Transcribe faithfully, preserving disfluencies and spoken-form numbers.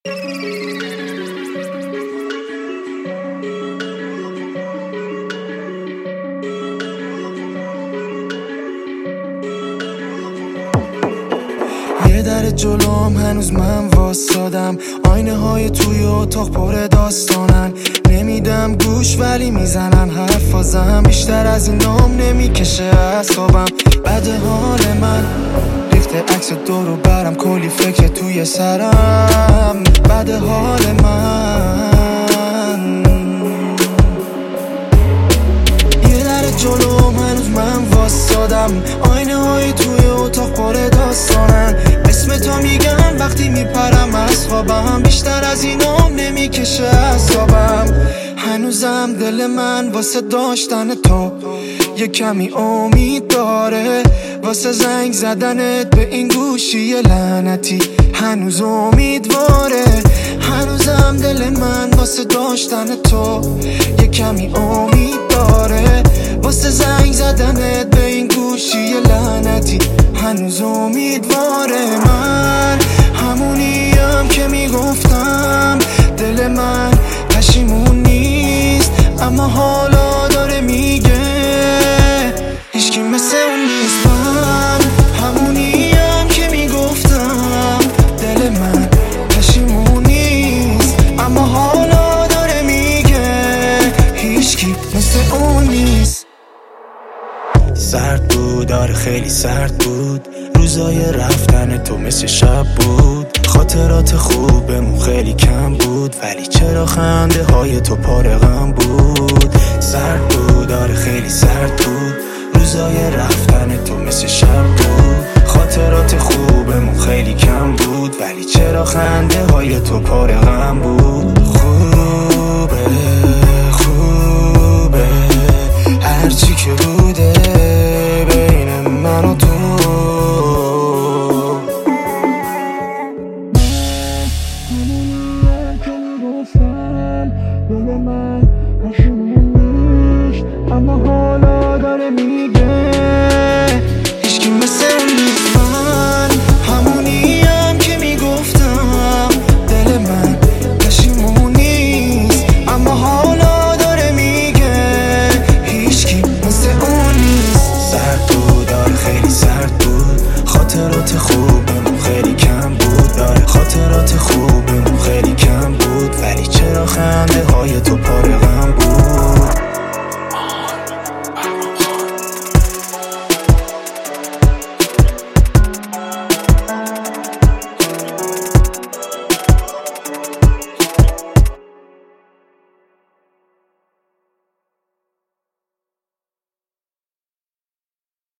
یه در جلوم هنوز من واسادم، آینه های توی اتاق پر داستانن. نمیدم گوش ولی میزنن حرفازم، بیشتر از این نام نمیکشه اعصابم. بد حال من ریخته عکس دورو برم، کلی فکر توی سرم. بد حال من یه در جلوم هنوز من واسادم، آینه های توی اتاق پر داستانن. اسم تو میگم وقتی میپرم از خوابم، بیشتر از اینام نمیکشه اعصابم. هنوزم دل من واسه داشتن تو یه کمی امید داره، واسه زنگ زدنت به این گوشی لعنتی هنوز امیدواره. هنوزم دل من واسه داشتن تو یه کمی امید داره، واسه زنگ زدنت به این گوشی لعنتی هنوز امیدواره. من همونیم که میگفتم دل من پشیمون نیست، اما حالا داره میگه هیچکی مثل اون نیست. من همونیم که میگفتم دل من پشیمون نیست، اما حالا داره میگه هیچکی مثل اون نیست. سرد بود، آره خیلی سرد بود، روزای رفتن تو مثل شب بود. خاطرات خوبمون خیلی کم بود، ولی چرا خنده های تو پاره غم بود. سرد بود، آره خیلی سرد بود، روزای رفتن تو مثل شب بود. خاطرات خوبمون خیلی کم بود، ولی چرا خنده های تو پاره غم بود. خوبه خوبه هرچی که بوده بین من و تو. اما